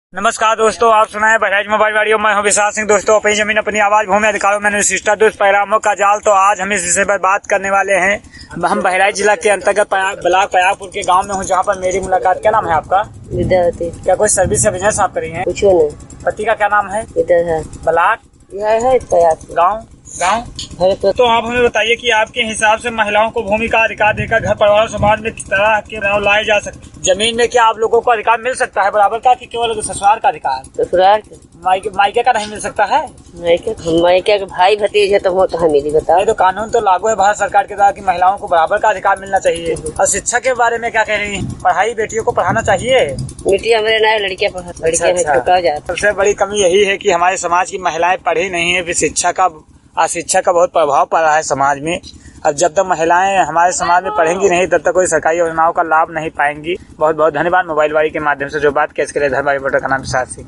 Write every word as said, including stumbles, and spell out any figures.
नमस्कार दोस्तों, आप सुनाए बहराइच मोबाइल वाड़ियों। मैं हूं विशाल सिंह। दोस्तों, अपनी जमीन अपनी आवाज भूमि अधिकारों में शिष्टा दुष्परिणामों का जाल। तो आज हम इस विषय पर बात करने वाले हैं। हम बहराइच जिला के अंतर्गत ब्लॉक पयागपुर के गांव में हूं, जहां पर मेरी मुलाकात। क्या नाम है आपका? विद्यावती। क्या कोई सर्विस या बिजनेस आप करी हैं? कुछ नहीं। पति का क्या नाम है? ब्लॉक यह है गाँव गाँव तो आप हमें बताइए कि आपके हिसाब से महिलाओं को भूमि का अधिकार देकर घर परिवार समाज में किस तरह के बदलाव लाए जा सकते? जमीन में क्या आप लोगों को अधिकार मिल सकता है बराबर का, कि केवल ससुराल का अधिकार? ससुराल मायके मायके का नहीं मिल सकता है? मायके मायके के भाई भतीज है तो वो कहाँ मिली बताओ। तो कानून तो लागू है भारत सरकार के द्वारा कि महिलाओं को बराबर का अधिकार मिलना चाहिए। और शिक्षा के बारे में क्या कह रही है? पढ़ाई बेटियों को पढ़ाना चाहिए। बेटियां हमारे ना लड़कियां लड़कियां सबसे बड़ी कमी यही है कि हमारे समाज की महिलाएं पढ़ी नहीं है। शिक्षा का अशिक्षा का बहुत प्रभाव पड़ रहा है समाज में। अब जब तक महिलाएं हमारे समाज में पढ़ेंगी नहीं, तब तक कोई सरकारी योजनाओं का लाभ नहीं पाएंगी। बहुत बहुत धन्यवाद। मोबाइल वाड़ी के माध्यम से जो बात की, इसके लिए धन्यवाद। का नाम विशाल सिंह।